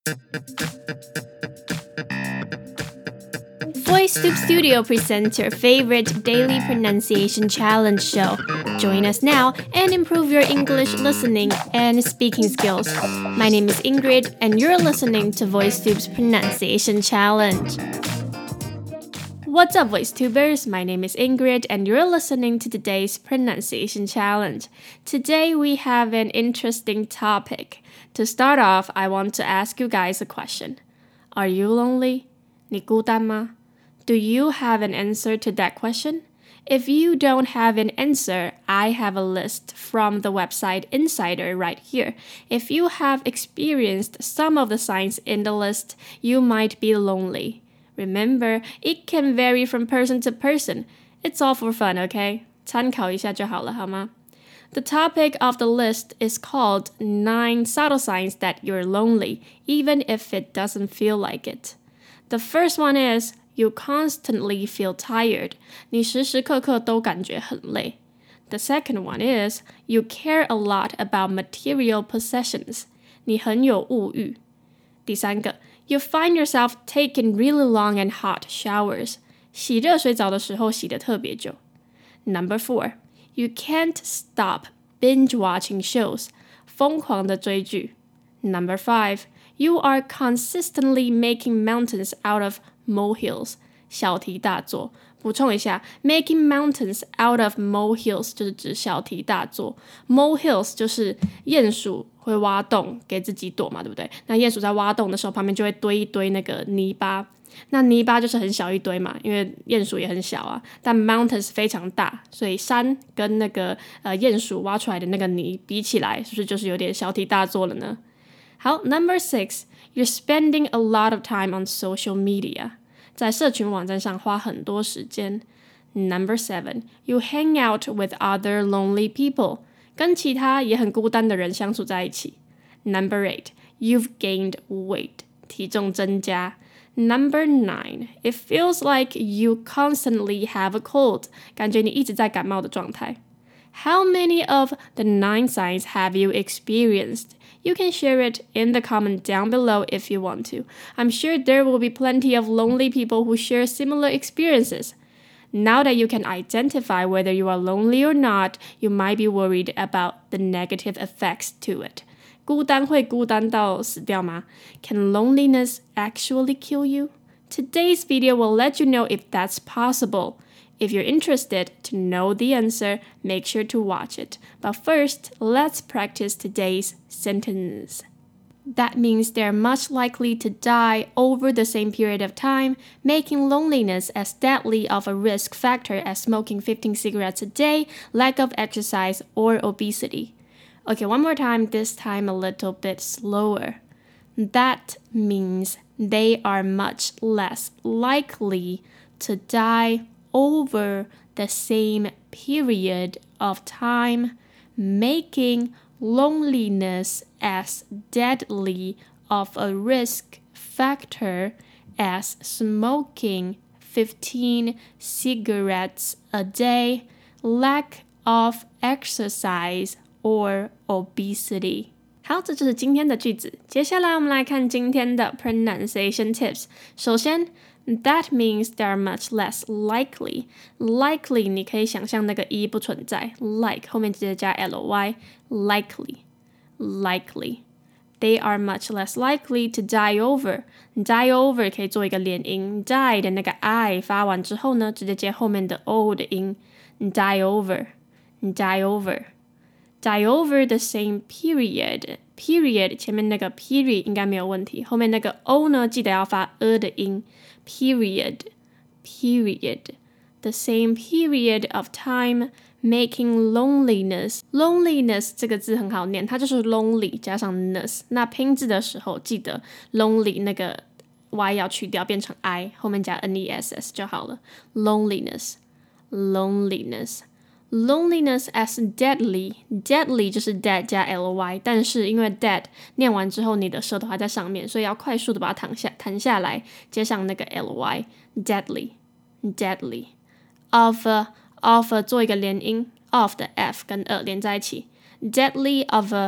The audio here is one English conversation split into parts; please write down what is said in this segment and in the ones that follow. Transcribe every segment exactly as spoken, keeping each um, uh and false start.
VoiceTube Studio presents your favorite daily pronunciation challenge show. Join us now and improve your English listening and speaking skills. My name is Ingrid, and you're listening to VoiceTube's Pronunciation Challenge. What's up, VoiceTubers? My name is Ingrid, and you're listening to today's Pronunciation Challenge. Today we have an interesting topic. To start off, I want to ask you guys a question. Are you lonely? 你孤单吗? Do you have an answer to that question? If you don't have an answer, I have a list from the website Insider right here. If you have experienced some of the signs in the list, you might be lonely. Remember, it can vary from person to person. It's all for fun, okay? 参考一下就好了，好吗? The topic of the list is called Nine Subtle Signs That You're Lonely, even if it doesn't feel like it. The first one is you constantly feel tired. 你时时刻刻都感觉很累. The second one is you care a lot about material possessions. 你很有物欲. 第三个, you find yourself taking really long and hot showers. 洗热水澡的时候洗得特别久. Number four, you can't stop binge watching shows. 疯狂的追剧. Number five, you are consistently making mountains out of molehills. 小题大做. 补充一下 making mountains out of molehills 就是指小题大做. Molehills 就是鼹鼠会挖洞给自己躲嘛，对不对？那鼹鼠在挖洞的时候旁边就会堆一堆那个泥巴，那泥巴就是很小一堆嘛，因为鼹鼠也很小啊，但 mountains 非常大，所以山跟那个呃鼹鼠挖出来的那个泥比起来，是不是就是有点小题大做了呢？好 ，Number six, you're spending a lot of time on social media. 在社群网站上花很多时间。Number seven, you hang out with other lonely people. 跟其他也很孤单的人相处在一起。Number eight, you've gained weight. 体重增加。Number nine, it feels like you constantly have a cold. 感觉你一直在感冒的状态。How many of the nine signs have you experienced? You can share it in the comment down below if you want to. I'm sure there will be plenty of lonely people who share similar experiences. Now that you can identify whether you are lonely or not, you might be worried about the negative effects to it. 孤单会孤单到死掉吗? Can loneliness actually kill you? Today's video will let you know if that's possible. If you're interested to know the answer, make sure to watch it. But first, let's practice today's sentence. That means they're much likely to die over the same period of time, making loneliness as deadly of a risk factor as smoking fifteen cigarettes a day, lack of exercise, or obesity. Okay, one more time, this time a little bit slower. That means they are much less likely to die over the same period of time, making loneliness as deadly of a risk factor as smoking fifteen cigarettes a day, lack of exercise, or obesity. 好，这就是今天的句子。接下来我们来看今天的 pronunciation tips. 首先That means they are much less likely. Likely 你可以想象那个 e 不存在 like 后面直接加 ly likely likely They are much less likely to die over. Die over 可以做一个连音 die 的那个 i 发完之后呢直接接后面的 o 的音 die over die over Die over the same period. Period 前面那个 period 应该没有问题，后面那个 o 呢记得要发 e 的音 Period Period The same period of time, making loneliness. Loneliness 这个字很好念，它就是 lonely 加上 ness。那拼字的时候记得 lonely 那个 y 要去掉变成 i， 后面加 ness 就好了。Loneliness Loneliness Loneliness as deadly. Deadly 就是 dead 加 ly， 但是因为 dead 念完之后你的舌头还在上面，所以要快速的把它弹下弹下来，接上那个 ly. Deadly Deadly Of a, of a 做一个连音 of 的 f 跟 a 连在一起 Deadly of a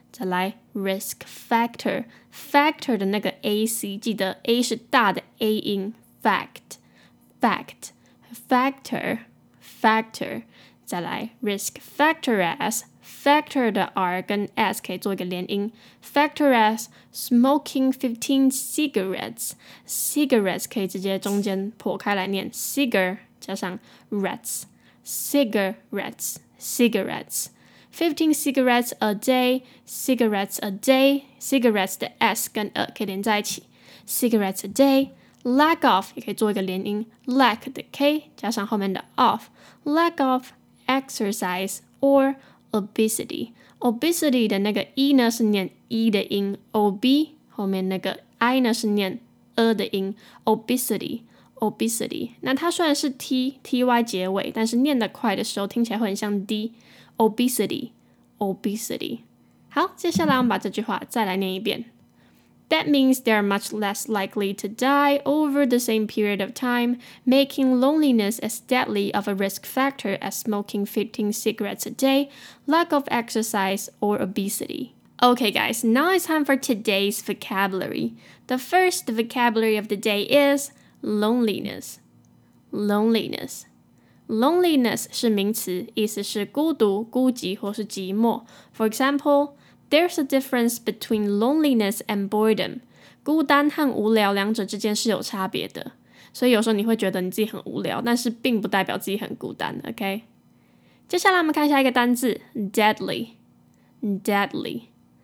再来 risk factor factor 的那个 ac 记得 a 是大的 a 音 fact fact factor factor 再来 risk factor as factor 的 r 跟 s 可以做一个连音 factor as smoking fifteen cigarettes cigarettes 可以直接中间破开来念 cigar 加上 rats cigarettes cigarettes fifteen cigarettes a day cigarettes a day cigarettes 的 s 跟 a 可以连在一起 cigarettes a day lack of 也可以做一个连音 lack 的 k 加上后面的 of lack of exercise or obesity obesity 的那个 e 呢是念 e 的音 ob 后面那个 i 呢是念 a 的音 obesity obesity 那它虽然是 t ty 结尾但是念得快的时候听起来会很像 d obesity obesity 好接下来我们把这句话再来念一遍That means they are much less likely to die over the same period of time, making loneliness as deadly of a risk factor as smoking fifteen cigarettes a day, lack of exercise, or obesity. Okay, guys, now it's time for today's vocabulary. The first vocabulary of the day is loneliness. Loneliness. Loneliness 是名词，意思是孤独、孤寂或是寂寞。For example,There's a difference between loneliness and boredom. 孤单和无聊两者之间是有差别的，所以有时候你会觉得你自己很无聊，但是并不代表自己很孤单 OK 接下来我们看下一个单字 deadly deadly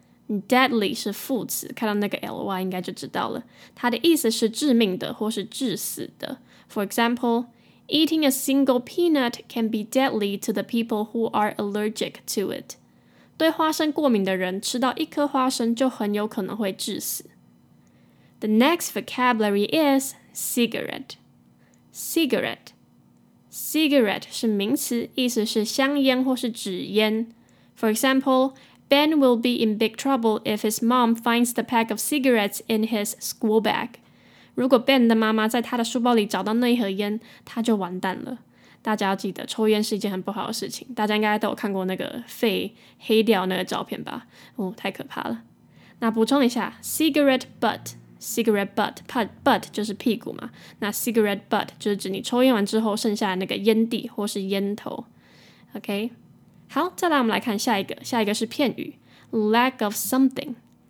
deadly 是副词，看到那个 ly 应该就知道了，它的意思是致命的或是致死的。 For example, eating a single peanut can be deadly to the people who are allergic to it.对花生过敏的人吃到一颗花生就很有可能会致死。The next vocabulary is cigarette. Cigarette. Cigarette 是名词，意思是香烟或是纸烟。For example, Ben will be in big trouble if his mom finds the pack of cigarettes in his school bag. 如果 Ben 的妈妈在他的书包里找到那一盒烟，他就完蛋了。大家要记得抽烟是一件很不好的事情，大家应该都有看过那个肺黑掉那个照片吧，哦，太可怕了。那补充一下 cigarette butt cigarette butt butt 就是屁股嘛，那 cigarette butt 就是指你抽烟完之后剩下的那个烟蒂或是烟头 OK 好，再来我们来看下一个，下一个是片语 lack of something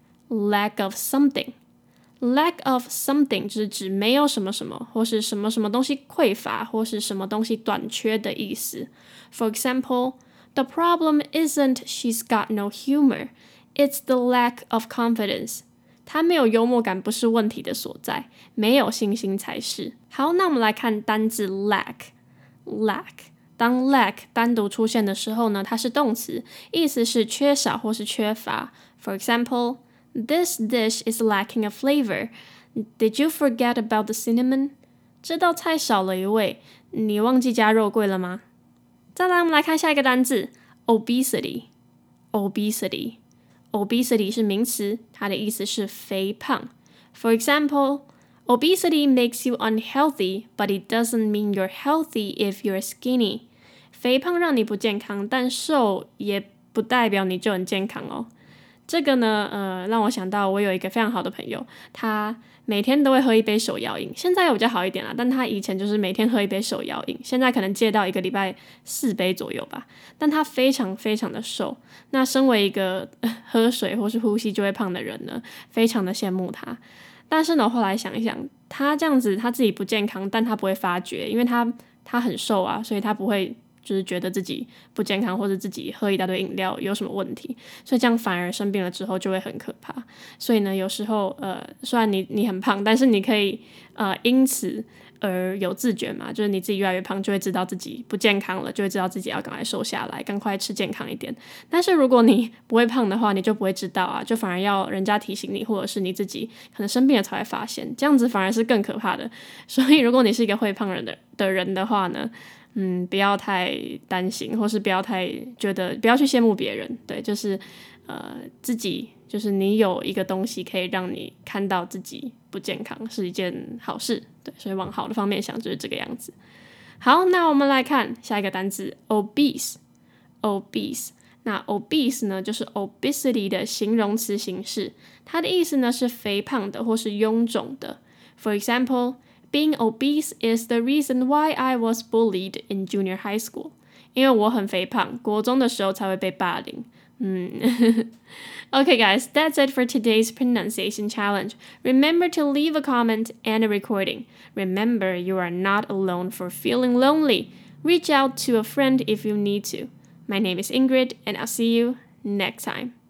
lack of something Lack of something 就是指没有什么什么或是什么什么东西匮乏或是什么东西短缺的意思。For example, the problem isn't she's got no humor, it's the lack of confidence. 她没有幽默感不是问题的所在，没有信心才是。好，那我们来看单字 lack. Lack. 当 lack 单独出现的时候呢，它是动词，意思是缺少或是缺乏。For example,This dish is lacking a flavor. Did you forget about the cinnamon? 这道菜少了一味，你忘记加肉桂了吗？再来，我们来看下一个单字 obesity. Obesity. Obesity 是名词，它的意思是肥胖。For example, obesity makes you unhealthy, but it doesn't mean you're healthy if you're skinny. 肥胖让你不健康，但瘦也不代表你就很健康哦。这个呢，呃，让我想到我有一个非常好的朋友，他每天都会喝一杯手摇饮，现在有比较好一点啦，但他以前就是每天喝一杯手摇饮，现在可能戒到一个礼拜四杯左右吧，但他非常非常的瘦。那身为一个、呃、喝水或是呼吸就会胖的人呢，非常的羡慕他。但是呢，我后来想一想，他这样子他自己不健康，但他不会发觉，因为他他很瘦啊，所以他不会就是觉得自己不健康或者自己喝一大堆饮料有什么问题，所以这样反而生病了之后就会很可怕。所以呢，有时候呃，虽然你你很胖，但是你可以呃因此而有自觉嘛，就是你自己越来越胖，就会知道自己不健康了，就会知道自己要赶快瘦下来，赶快吃健康一点。但是如果你不会胖的话，你就不会知道啊，就反而要人家提醒你，或者是你自己可能生病了才会发现，这样子反而是更可怕的。所以如果你是一个会胖人的的人的话呢，嗯，不要太担心，或是不要太觉得，不要去羡慕别人，对，就是呃自己就是你有一个东西可以让你看到自己不健康是一件好事，对，所以往好的方面想就是这个样子。好，那我们来看下一个单字 obese obese 那 obese 呢，就是 obesity 的形容词形式，它的意思呢是肥胖的或是臃肿的。For example, being obese is the reason why I was bullied in junior high school. 因为我很肥胖，国中的时候才会被霸凌。嗯Okay, guys, that's it for today's pronunciation challenge. Remember to leave a comment and a recording. Remember, you are not alone for feeling lonely. Reach out to a friend if you need to. My name is Ingrid, and I'll see you next time.